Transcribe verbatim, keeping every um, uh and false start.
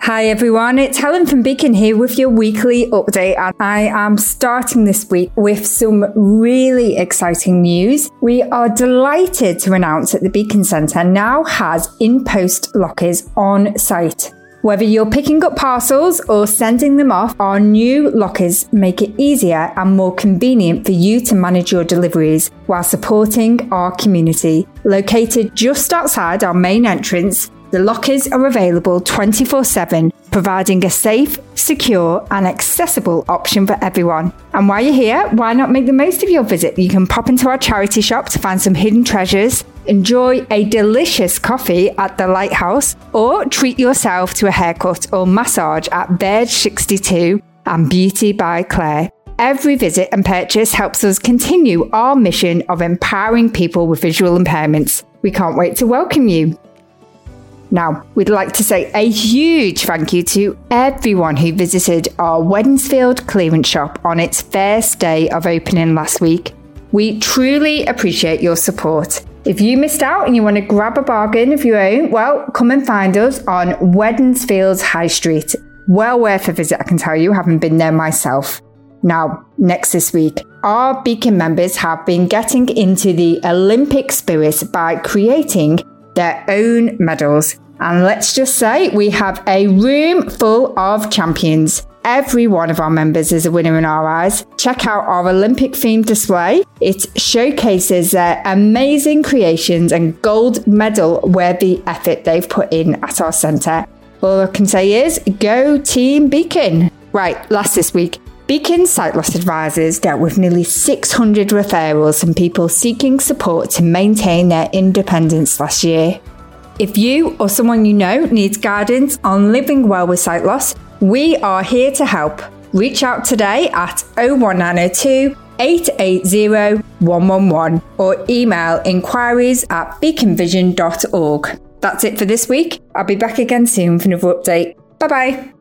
Hi everyone, it's Helen from Beacon here with your weekly update, and I am starting this week with some really exciting news. We are delighted to announce that the Beacon Centre now has in-post lockers on site. Whether you're picking up parcels or sending them off, our new lockers make it easier and more convenient for you to manage your deliveries while supporting our community. Located just outside our main entrance, the lockers are available twenty-four seven, providing a safe, secure and accessible option for everyone. And while you're here, why not make the most of your visit? You can pop into our charity shop to find some hidden treasures, enjoy a delicious coffee at the Lighthouse, or treat yourself to a haircut or massage at Verge sixty-two and Beauty by Claire. Every visit and purchase helps us continue our mission of empowering people with visual impairments. We can't wait to welcome you. Now, we'd like to say a huge thank you to everyone who visited our Wednesfield clearance shop on its first day of opening last week. We truly appreciate your support. If you missed out and you want to grab a bargain of your own, well, come and find us on Wednesfield High Street. Well worth a visit, I can tell you, having been there myself. Now, next this week, our Beacon members have been getting into the Olympic spirit by creating their own medals. And let's just say we have a room full of champions. Every one of our members is a winner in our eyes. Check out our Olympic themed display. It showcases their amazing creations and gold medal worthy effort they've put in at our centre. All I can say is go Team Beacon. Right, last this week, Beacon Sight Loss Advisors dealt with nearly six hundred referrals from people seeking support to maintain their independence last year. If you or someone you know needs guidance on living well with sight loss, we are here to help. Reach out today at oh one nine oh two, eight eight zero, one one one or email inquiries at beacon vision dot org. That's it for this week. I'll be back again soon for another update. Bye bye.